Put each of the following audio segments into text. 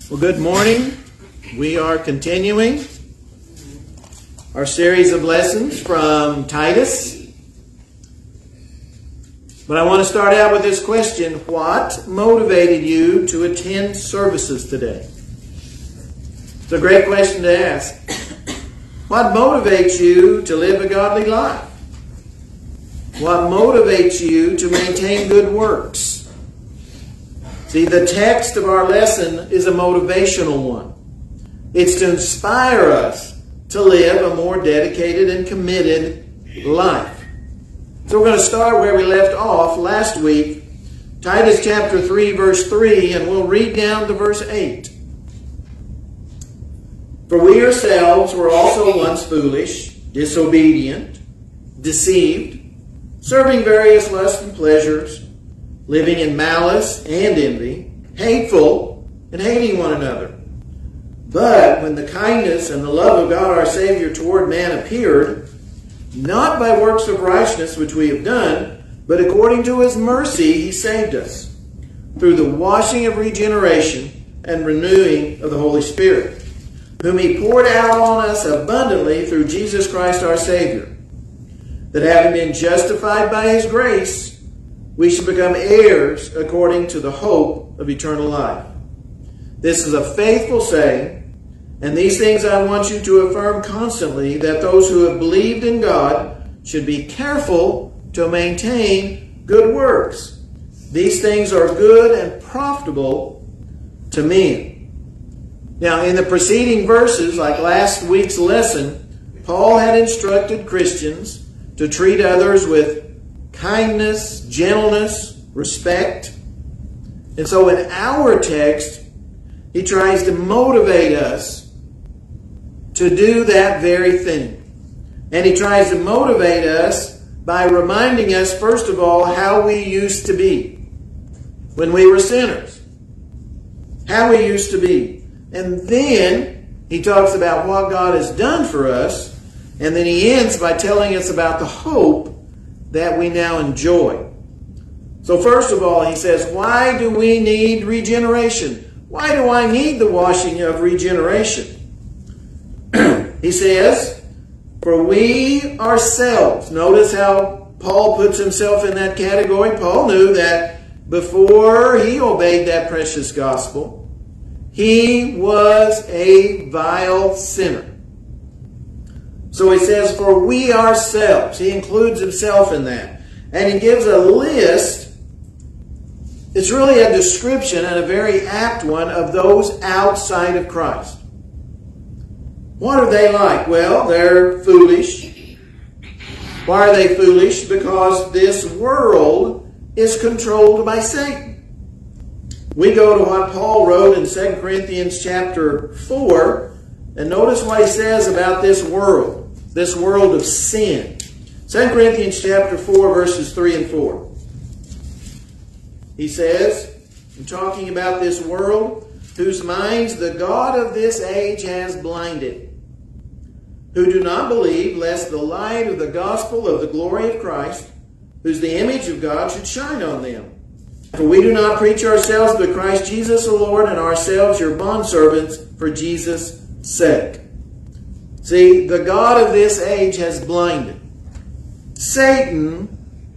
Well, good morning. We are continuing our series of lessons from Titus. But I want to start out with this question: what motivated you to attend services today? It's a great question to ask. What motivates you to live a godly life? What motivates you to maintain good works? See, the text of our lesson is a motivational one. It's to inspire us to live a more dedicated and committed life. So we're going to start where we left off last week, Titus chapter 3, verse 3, and we'll read down to verse 8. For we ourselves were also once foolish, disobedient, deceived, serving various lusts and pleasures, living in malice and envy, hateful, and hating one another. But when the kindness and the love of God our Savior toward man appeared, not by works of righteousness which we have done, but according to His mercy He saved us, through the washing of regeneration and renewing of the Holy Spirit, whom He poured out on us abundantly through Jesus Christ our Savior, that having been justified by His grace, we should become heirs according to the hope of eternal life. This is a faithful saying, and these things I want you to affirm constantly, that those who have believed in God should be careful to maintain good works. These things are good and profitable to men. Now, in the preceding verses, like last week's lesson, Paul had instructed Christians to treat others with kindness, gentleness, respect. And so in our text, he tries to motivate us to do that very thing. And he tries to motivate us by reminding us, first of all, how we used to be when we were sinners. How we used to be. And then he talks about what God has done for us. And then he ends by telling us about the hope that we now enjoy. So first of all, he says, why do we need regeneration? Why do I need the washing of regeneration? He says, for we ourselves, notice how Paul puts himself in that category. Paul knew that before he obeyed that precious gospel, he was a vile sinner. So he says, for we ourselves. He includes himself in that. And he gives a list. It's really a description, and a very apt one, of those outside of Christ. What are they like? Well, they're foolish. Why are they foolish? Because this world is controlled by Satan. We go to what Paul wrote in 2 Corinthians chapter 4, and notice what he says about this world of sin. 2 Corinthians chapter 4, verses 3 and 4. He says, in talking about this world, whose minds the God of this age has blinded, who do not believe, lest the light of the gospel of the glory of Christ, who's the image of God, should shine on them. For we do not preach ourselves, but Christ Jesus the Lord, and ourselves your bondservants for Jesus' sake. See, the God of this age has blinded. Satan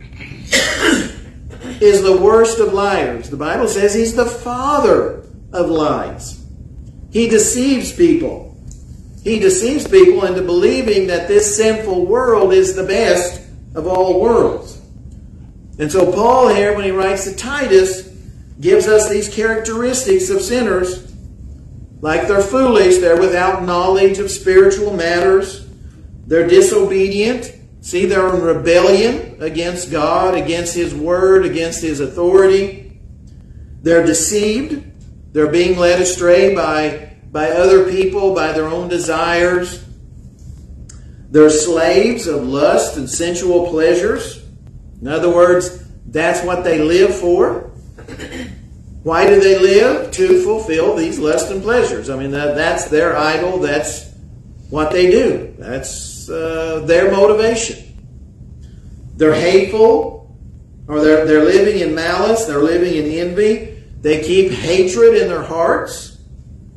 is the worst of liars. The Bible says he's the father of lies. He deceives people. He deceives people into believing that this sinful world is the best of all worlds. And so Paul here, when he writes to Titus, gives us these characteristics of sinners. Like they're foolish, they're without knowledge of spiritual matters. They're disobedient. See, they're in rebellion against God, against His Word, against His authority. They're deceived. They're being led astray by other people, by their own desires. They're slaves of lust and sensual pleasures. In other words, that's what they live for. Why do they live? To fulfill these lusts and pleasures. I mean, that's their idol. That's what they do. That's their motivation. They're hateful, or they're living in malice. They're living in envy. They keep hatred in their hearts.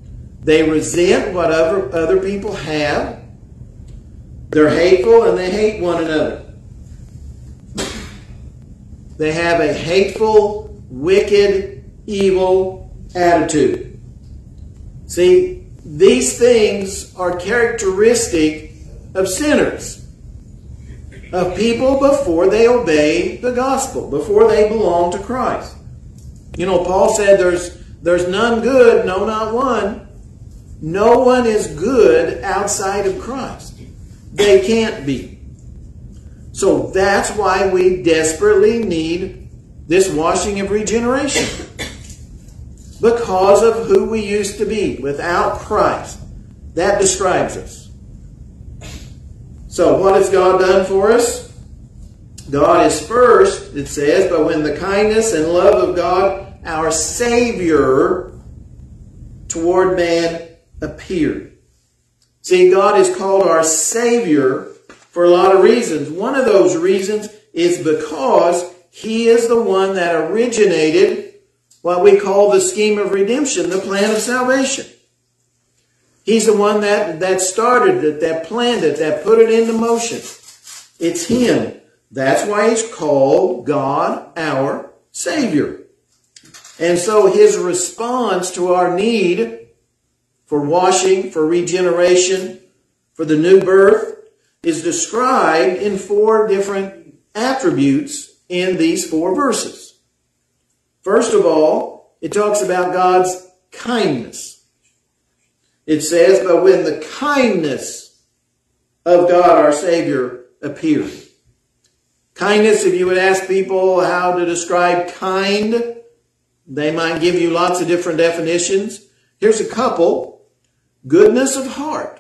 They resent what other people have. They're hateful and they hate one another. They have a hateful, wicked, evil attitude. See, these things are characteristic of sinners, of people before they obey the gospel, before they belong to Christ. You know, Paul said there's none good, no, not one. No one is good outside of Christ. They can't be. So that's why we desperately need this washing of regeneration. Because of who we used to be without Christ. That describes us. So what has God done for us? God is first, it says, but when the kindness and love of God, our Savior, toward man appeared. See, God is called our Savior for a lot of reasons. One of those reasons is because He is the one that originated what we call the scheme of redemption, the plan of salvation. He's the one that started it, that planned it, that put it into motion. It's Him. That's why He's called God our Savior. And so His response to our need for washing, for regeneration, for the new birth, is described in 4 different attributes in these 4 verses. First of all, it talks about God's kindness. It says, but when the kindness of God our Savior appeared. Kindness, if you would ask people how to describe kind, they might give you lots of different definitions. Here's a couple. Goodness of heart.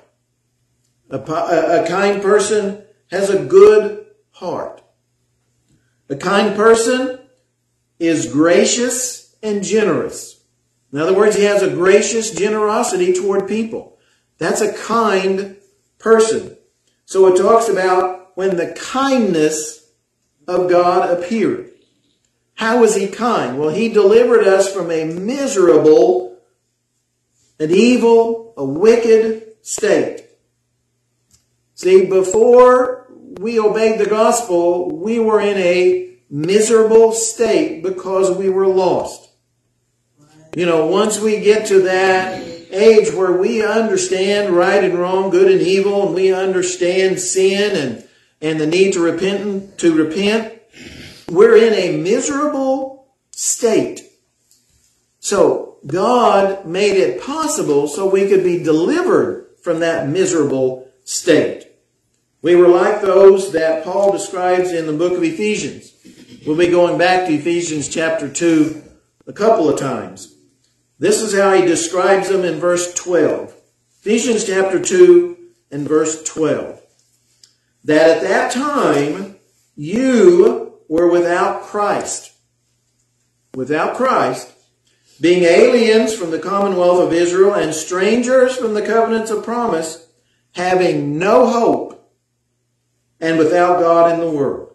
A kind person has a good heart. A kind person is gracious and generous. In other words, he has a gracious generosity toward people. That's a kind person. So it talks about when the kindness of God appeared. How was He kind? Well, He delivered us from a miserable, an evil, a wicked state. See, before we obeyed the gospel, we were in a miserable state because we were lost. You know, once we get to that age where we understand right and wrong, good and evil, and we understand sin and the need to repent, we're in a miserable state. So God made it possible so we could be delivered from that miserable state. We were like those that Paul describes in the book of Ephesians. We'll be going back to Ephesians chapter 2 a couple of times. This is how he describes them in verse 12. Ephesians chapter 2 and verse 12. That at that time you were without Christ. Without Christ, being aliens from the commonwealth of Israel and strangers from the covenants of promise, having no hope and without God in the world.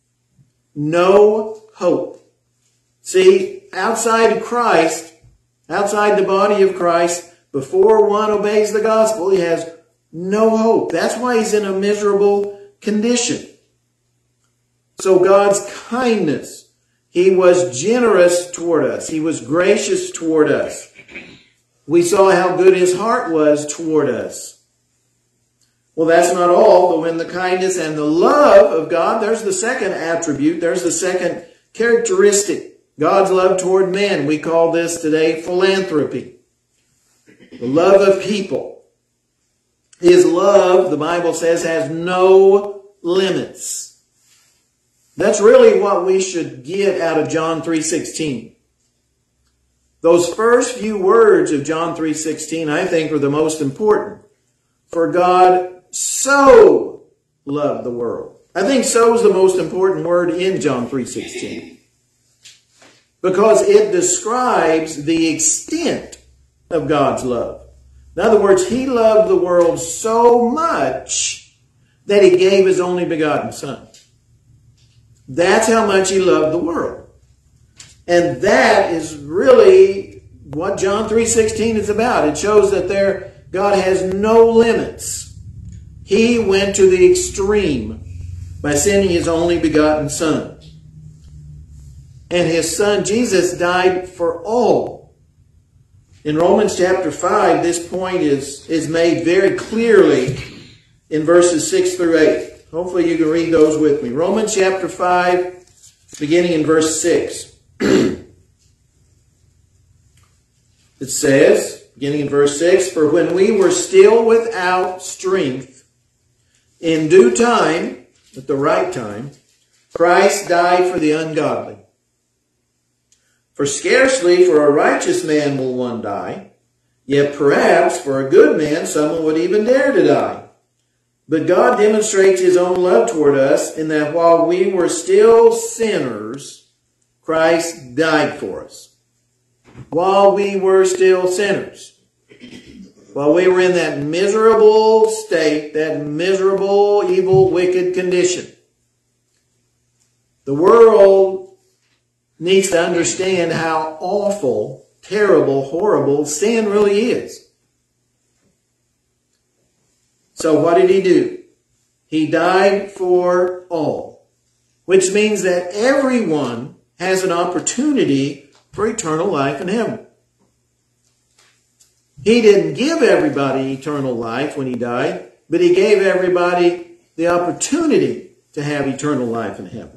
No hope. See, outside of Christ, outside the body of Christ, before one obeys the gospel, he has no hope. That's why he's in a miserable condition. So God's kindness, He was generous toward us. He was gracious toward us. We saw how good His heart was toward us. Well, that's not all, but when the kindness and the love of God, there's the second attribute, there's the second characteristic. God's love toward men. We call this today philanthropy. The love of people. His love, the Bible says, has no limits. That's really what we should get out of John 3:16. Those first few words of John 3:16, I think, are the most important. For God so loved the world. I think so is the most important word in John 3:16. Because it describes the extent of God's love. In other words, He loved the world so much that He gave His only begotten Son. That's how much He loved the world. And that is really what John 3:16 is about. It shows that God has no limits. He went to the extreme by sending his only begotten Son. And his Son, Jesus, died for all. In Romans chapter 5, this point is made very clearly in verses 6 through 8. Hopefully you can read those with me. Romans chapter 5, beginning in verse 6. It says, beginning in verse 6, "For when we were still without strength, in due time," at the right time, "Christ died for the ungodly. For scarcely for a righteous man will one die, yet perhaps for a good man someone would even dare to die. But God demonstrates his own love toward us in that while we were still sinners, Christ died for us." While we were still sinners. While we were in that miserable state, that miserable, evil, wicked condition. The world needs to understand how awful, terrible, horrible sin really is. So what did he do? He died for all, which means that everyone has an opportunity for eternal life in heaven. He didn't give everybody eternal life when he died, but he gave everybody the opportunity to have eternal life in heaven.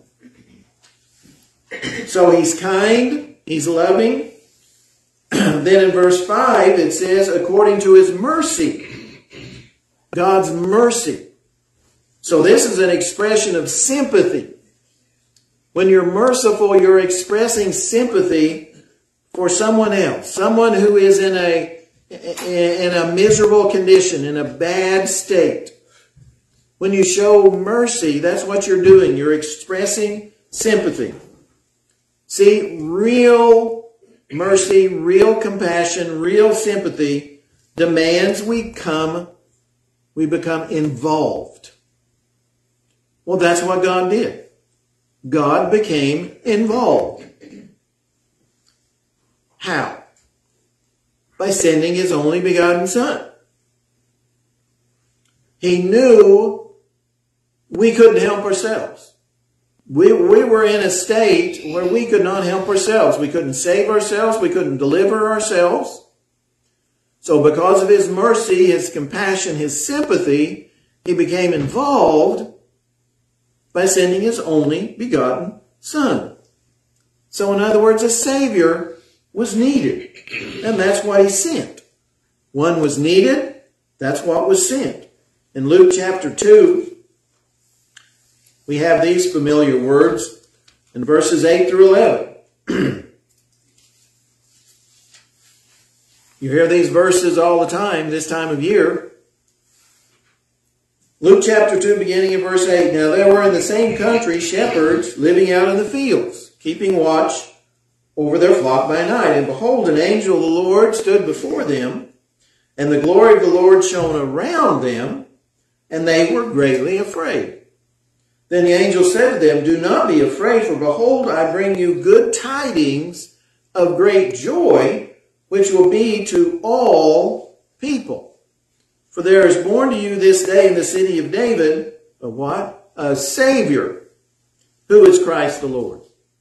So he's kind, he's loving. Then in verse 5 it says, according to his mercy. God's mercy. So this is an expression of sympathy. When you're merciful, you're expressing sympathy for someone else. Someone who is in a miserable condition, in a bad state. When you show mercy, that's what you're doing. You're expressing sympathy. See, real mercy, real compassion, real sympathy demands we become involved. Well, that's what God did. God became involved. How? By sending his only begotten Son. He knew we couldn't help ourselves. We were in a state where we could not help ourselves. We couldn't save ourselves. We couldn't deliver ourselves. So because of his mercy, his compassion, his sympathy, he became involved by sending his only begotten Son. So in other words, a Savior was needed. And that's what he sent. One was needed. That's what was sent. In Luke chapter 2, we have these familiar words in verses 8 through 11. You hear these verses all the time, this time of year. Luke chapter 2, beginning in verse 8. Now there were in the same country shepherds living out in the fields, keeping watch over their flock by night. And behold, an angel of the Lord stood before them, and the glory of the Lord shone around them, and they were greatly afraid. Then the angel said to them, do not be afraid, for behold, I bring you good tidings of great joy, which will be to all people. For there is born to you this day in the city of David, a what? A Savior, who is Christ the Lord.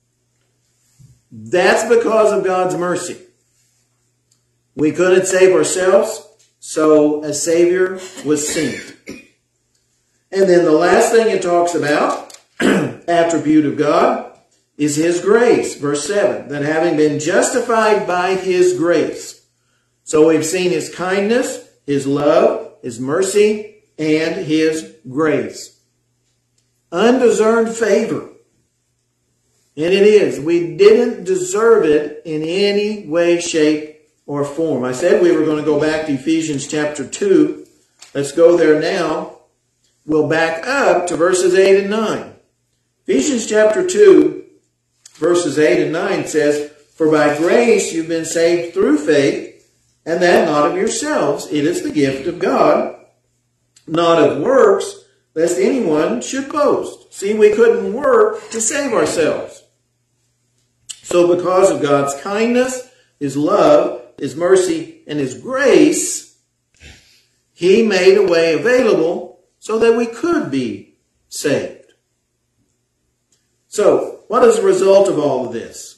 That's because of God's mercy. We couldn't save ourselves, so a Savior was sent. And then the last thing it talks about, attribute of God, is his grace. Verse 7, that having been justified by his grace. So we've seen his kindness, his love, his mercy, and his grace. Undeserved favor. And it is. We didn't deserve it in any way, shape, or form. I said we were going to go back to Ephesians chapter 2. Let's go there now. We'll back up to verses 8 and 9. Ephesians chapter 2, verses 8 and 9 says, for by grace you've been saved through faith, and that not of yourselves. It is the gift of God, not of works, lest anyone should boast. See, we couldn't work to save ourselves. So because of God's kindness, His love, His mercy, and His grace, He made a way available so that we could be saved. So, what is the result of all of this?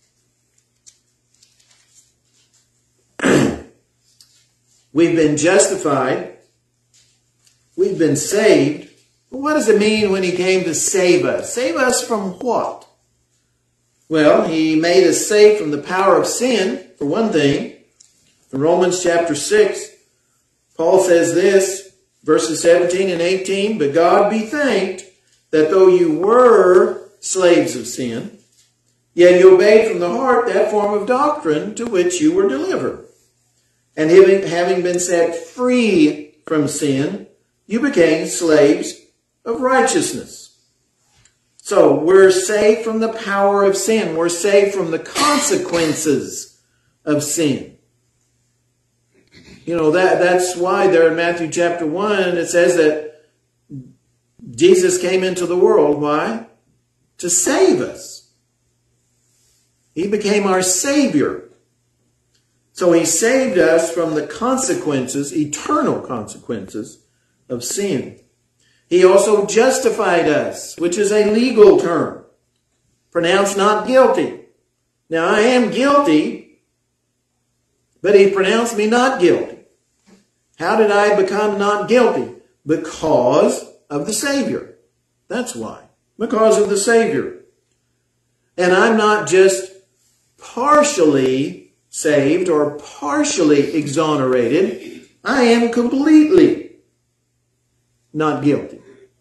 We've been justified. We've been saved. But what does it mean when He came to save us? Save us from what? Well, He made us safe from the power of sin, for one thing. In Romans chapter 6, Paul says this, verses 17 and 18, "But God be thanked that though you were slaves of sin, yet you obeyed from the heart that form of doctrine to which you were delivered. And having been set free from sin, you became slaves of righteousness." So we're saved from the power of sin. We're saved from the consequences of sin. You know, that's why there in Matthew chapter 1, it says that Jesus came into the world. Why? To save us. He became our Savior. So He saved us from the consequences, eternal consequences of sin. He also justified us, which is a legal term, pronounced not guilty. Now I am guilty, but He pronounced me not guilty. How did I become not guilty? Because of the Savior. That's why. Because of the Savior. And I'm not just partially saved or partially exonerated. I am completely not guilty.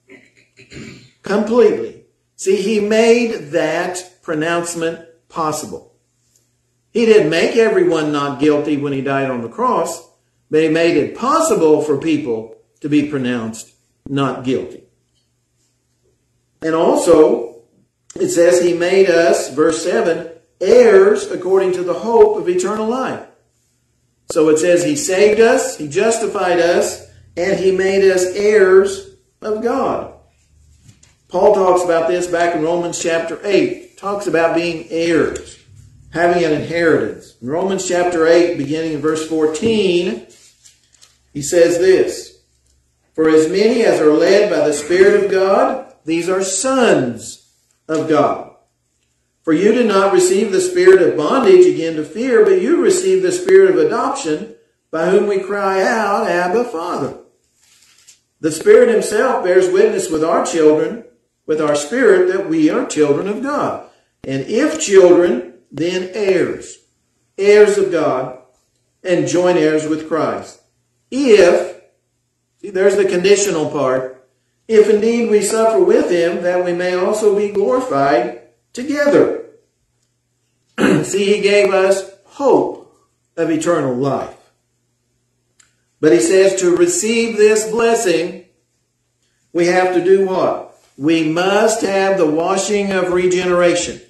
Completely. See, He made that pronouncement possible. He didn't make everyone not guilty when He died on the cross, but He made it possible for people to be pronounced not guilty. And also, it says He made us, verse 7, heirs according to the hope of eternal life. So it says He saved us, He justified us, and He made us heirs of God. Paul talks about this back in Romans chapter 8. Talks about being heirs, having an inheritance. In Romans chapter 8, beginning in verse 14, he says this, "For as many as are led by the Spirit of God, these are sons of God. For you did not receive the spirit of bondage again to fear, but you received the Spirit of adoption, by whom we cry out, Abba, Father. The Spirit Himself bears witness with our children, with our spirit, that we are children of God. And if children, then heirs, heirs of God, and joint heirs with Christ. If," see, there's the conditional part, "if indeed we suffer with Him, that we may also be glorified together." See, He gave us hope of eternal life. But He says to receive this blessing, we have to do what? We must have the washing of regeneration.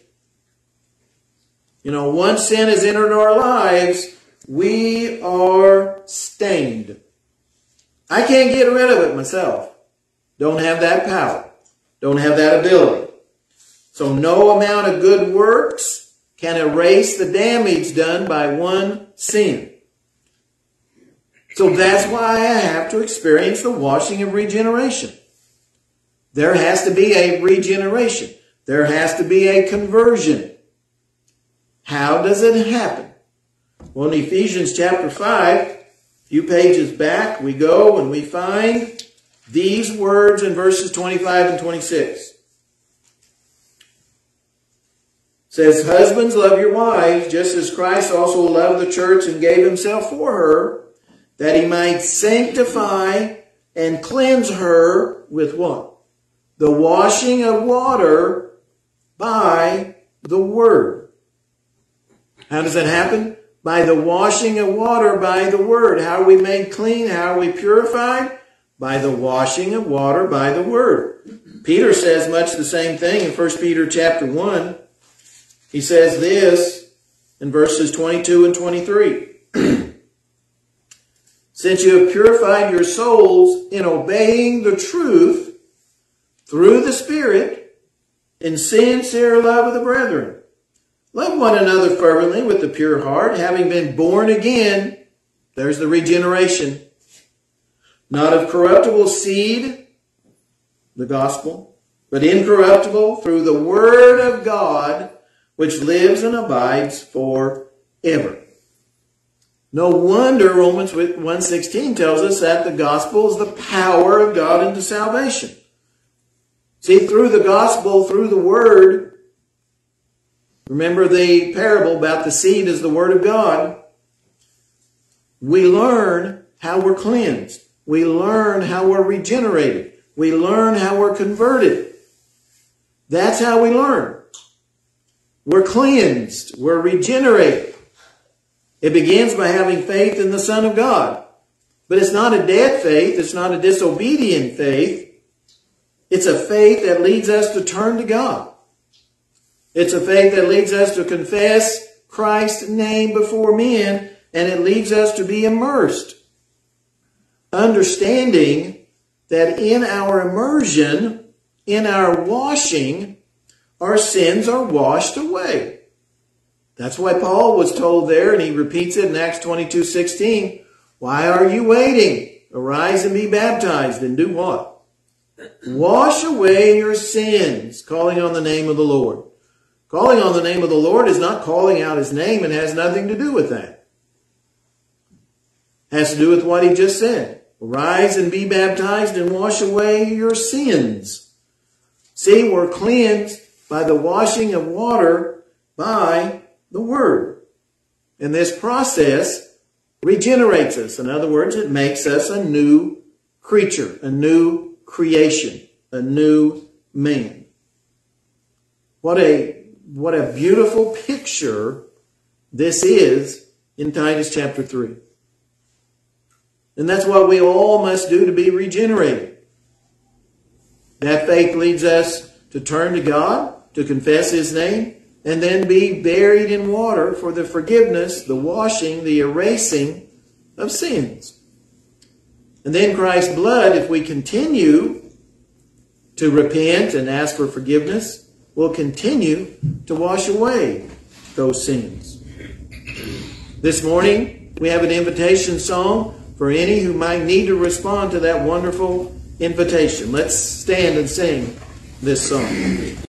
You know, once sin has entered our lives, we are stained. I can't get rid of it myself. Don't have that power. Don't have that ability. So no amount of good works can erase the damage done by one sin. So that's why I have to experience the washing of regeneration. There has to be a regeneration. There has to be a conversion. How does it happen? Well, in Ephesians chapter 5, a few pages back, we go and we find these words in verses 25 and 26. It says, "Husbands, love your wives, just as Christ also loved the church and gave Himself for her, that He might sanctify and cleanse her with" what? "The washing of water by the Word." How does that happen? By the washing of water by the Word. How are we made clean? How are we purified? By the washing of water by the Word. Peter says much the same thing in 1 Peter chapter 1. He says this in verses 22 and 23. "Since you have purified your souls in obeying the truth through the Spirit, in sincere love of the brethren, Love one another fervently with the pure heart, having been born again. There's the regeneration. Not of corruptible seed, the gospel, but incorruptible through the word of God, which lives and abides forever. No wonder Romans 1:16 tells us that the gospel is the power of God into salvation. See, through the gospel, through the word, remember the parable about the seed as the word of God, we learn how we're cleansed. We learn how we're regenerated. We learn how we're converted. That's how we learn. We're cleansed. We're regenerated. It begins by having faith in the Son of God. But it's not a dead faith. It's not a disobedient faith. It's a faith that leads us to turn to God. It's a faith that leads us to confess Christ's name before men, and it leads us to be immersed. Understanding that in our immersion, in our washing, our sins are washed away. That's why Paul was told there, and he repeats it in Acts 22:16. Why are you waiting? Arise and be baptized, and do what? Wash away your sins, calling on the name of the Lord. Calling on the name of the Lord is not calling out his name, and has nothing to do with that. It has to do with what he just said. Arise and be baptized and wash away your sins. See, we're cleansed by the washing of water by the Word. And this process regenerates us. In other words, it makes us a new creature, a new creation, a new man. What a beautiful picture this is in Titus chapter 3. And that's what we all must do to be regenerated. That faith leads us to turn to God, to confess his name, and then be buried in water for the forgiveness, the washing, the erasing of sins. And then Christ's blood, if we continue to repent and ask for forgiveness, will continue to wash away those sins. This morning, we have an invitation song for any who might need to respond to that wonderful invitation. Let's stand and sing this song.